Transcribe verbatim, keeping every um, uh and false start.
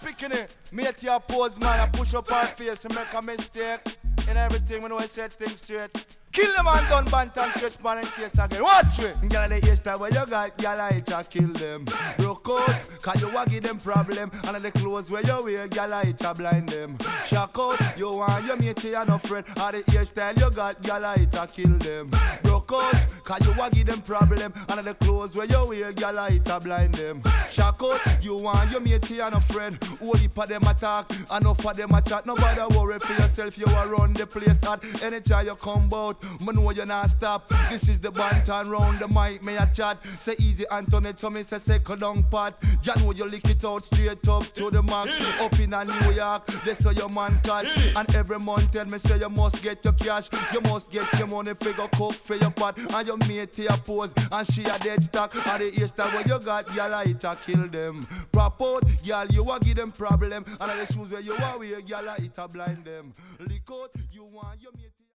picking it. Mate your pose, man, I push up her face and make a mistake. In everything, when I set things straight. Kill them and done bantam stretch man in case again. Watch it. Gyal the hairstyle where you got, gyal I hit a kill them. Broke out, cause you a give them problem. And the clothes where you wear, gyal I hit a blind them. Shock out, you want your mate and no friend. And the hairstyle you got, gyal I hit a kill them. Broke out, cause you a give them problem. And the clothes where you wear, gyal I hit a blind them. Shock out, you want your mate and no friend. Only for them attack, and no for them a chat. Nobody worry for yourself, you are run the place at anytime you come out. Me know you not stop. This is the bantan round the mic, me a chat. Say easy Antoinette, so me say second down pat. Jah know you lick it out straight up to the mark. Up in a New York, they say your man catch. And every month tell me say you must get your cash. You must get your money, figure cook for your pot. And your mate here pose, and she a dead stock. And the hairstyle where you got, y'all a hit a kill them. Prop out, y'all you a give them problem. And the shoes where you a wear, y'all a hit a blind them. Lick out, you want your mate.